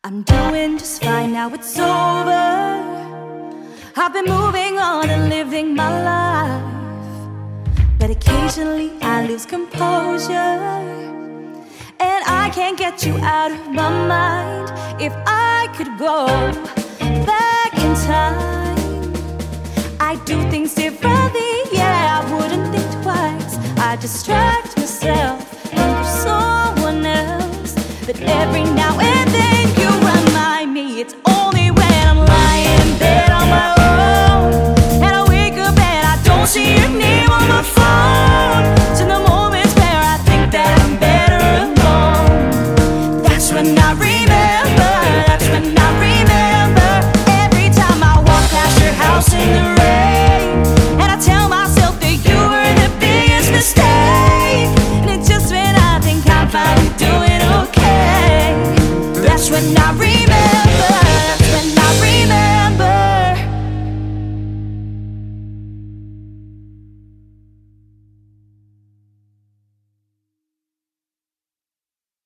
I'm doing just fine now, it's over. I've been moving on and living my life, but occasionally I lose composure, and I can't get you out of my mind. If I could go back in time, I'd do things differently, yeah, I wouldn't think twice. I'd distract myself, think of someone else, but every now and then you remind me it's only when I'm lying in bed on my own, and I wake up and I don't see your name on my phone. To the moments where I think that I'm better alone, that's when I remember, that's when I remember. Every time I walk past your house in the rain, and I tell myself that you were the biggest mistake, and it's just when I think I'm finally doing okay, that's when I remember.